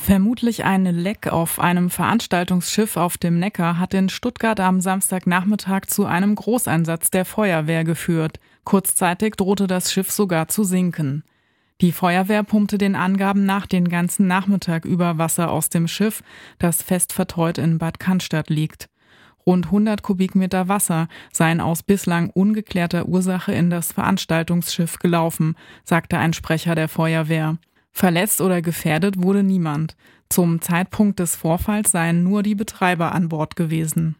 Vermutlich ein Leck auf einem Veranstaltungsschiff auf dem Neckar hat in Stuttgart am Samstagnachmittag zu einem Großeinsatz der Feuerwehr geführt. Kurzzeitig drohte das Schiff sogar zu sinken. Die Feuerwehr pumpte den Angaben nach den ganzen Nachmittag über Wasser aus dem Schiff, das fest verteut in Bad Cannstatt liegt. Rund 100 Kubikmeter Wasser seien aus bislang ungeklärter Ursache in das Veranstaltungsschiff gelaufen, sagte ein Sprecher der Feuerwehr. Verletzt oder gefährdet wurde niemand. Zum Zeitpunkt des Vorfalls seien nur die Betreiber an Bord gewesen.